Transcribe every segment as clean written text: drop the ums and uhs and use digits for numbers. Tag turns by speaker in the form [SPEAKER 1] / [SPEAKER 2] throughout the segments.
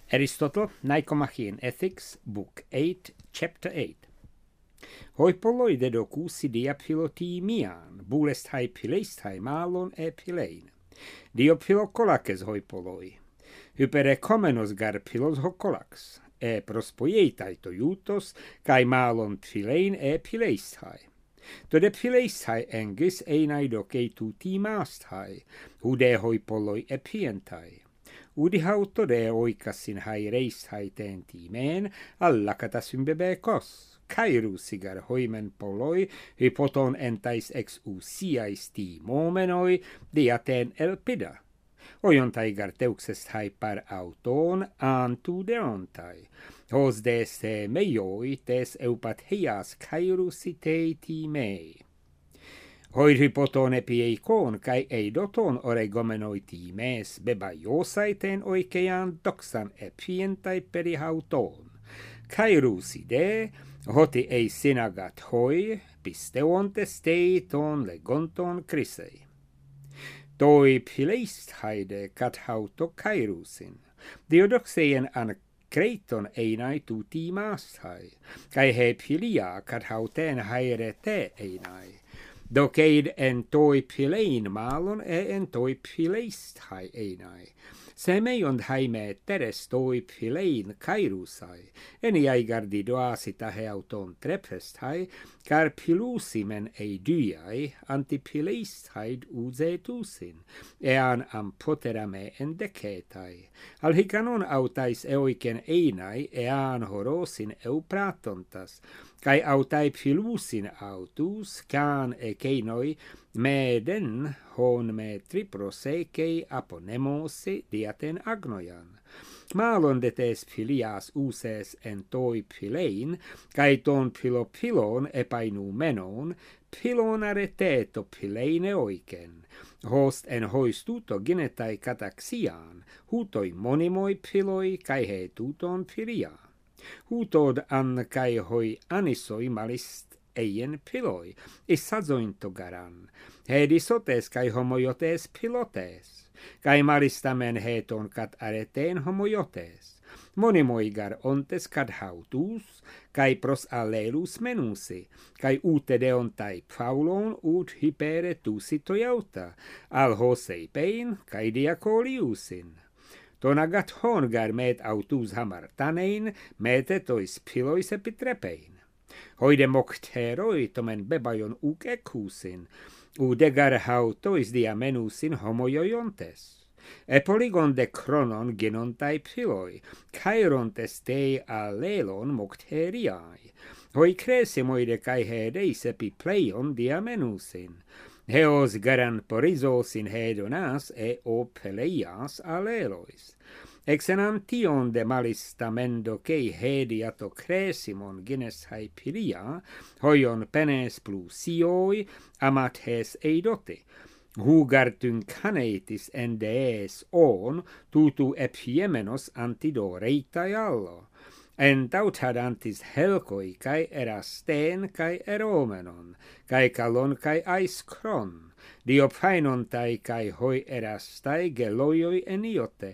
[SPEAKER 1] Aristotle, Nicomachean Ethics, Book 8, Chapter 8. Hoi polloi dedocus idea pilotimian, bulestai pileistai malon e pilein. Dio pilokolaces hoi polloi. Hypere comenos gar pilos hokolax, e prospoietai toiutos, kai malon pilein e pileistai. Tode pileistai engis einai docei tuti mastai, hude hoi polloi epientai. Udi hautode oikasin hai reistai tentimeen, allakata symbebekos. Kairu sigar hoimen polloi, hypoton entais ex usiais ti momenoi, diaten elpida. Oiontai garteuxes hai par auton antu deontai. Hos deste meioi tes eupat heias kairusitei timei. Hoi hypoton epiekon kai eidoton oregomenoi times bebaiosaiten oikean doxan epientai perihauton. Kairuside, hoti ei sinagat hoi, pisteontes teiton legonton krisei. Toi pileist haide kat hauto kairusin. Diodoxeien an kreiton einai tuti maastai, kai he pilia kat hauten hairete einai. Doceid en toi pilein malon e en toi pileist hai einai. Semeion haime teres toi pilein kairusai, eniai gardidoasita he auton trepest hai, car pilusimen ei dyai antipileist haid uzetusin, ean ampoterame endecetai. Alhicanon autais eoiken einai ean horosin eupratontas, kai autai pilusin autus, can e keinoi, meden hon me triprosecei aponemosi diaten agnoian. Malon detes pilias uses en toi pilein, kai ton pilopilon epainu menon, pilon areteto pileine oiken. Host en hoistuto genetai kataxian, hutoi monimoi piloi kai he tuton pilia. Hutod an kai hoi anisoi malist eien piloi, isazointo garan, hedisotes kai homoiotes pilotes, kai maristamen heton kat areteen homoiotes, monimoigar ontes kad hautus, kai pros allelus menusi, kai utedeontai faulon ut hypere tusi toiauta, al hoseipein kai diacoliusin. Tonagat hongar met autus hamartanein, metetois pilois epitrepein. Hoide mokteroi tomen bebajon ukekusin, udegar hautois diamenusin homoioiontes. Epoligon de chronon genontai piloi, kairontes tei allelon mokteriai. Hoi cresimoide kai hedeis epipleion diamenusin. Heos garan porizosin hedonas e opeleias allelois. Exenantion de malistamendo kei hediato cresimon gines hai pilia, hoion penes plusioi amat hes eidote. Hugartun canetis endees on tutu epiemenos antidoreitai allo. En tautadantis helkoi kai erasten kai eromenon, kai kalon kai aiskron, diophainontai kai hoi erastai geloioi eniote,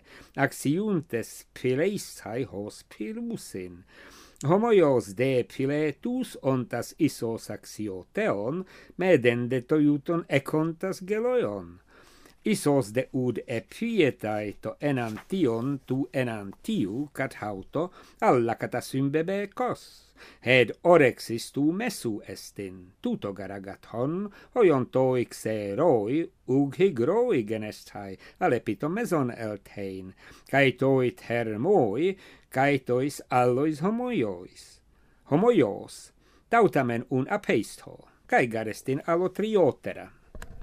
[SPEAKER 1] axiuntes pileistai hos pilusin. Homoios de piletus ontas isos axioteon, medende toiuton econtas geloion. Isos de ud epietai to enantion tu enantiu cat hauto alla cata symbebekos. Hed orexis tu mesu estin, tuto garagathon, hoion toi xeroi ug higroi genestai, alepito meson eltein, kai toi termoi, kai tois allois homoiois. Homoios, tautamen un apeisto, kai garestin allo triotera.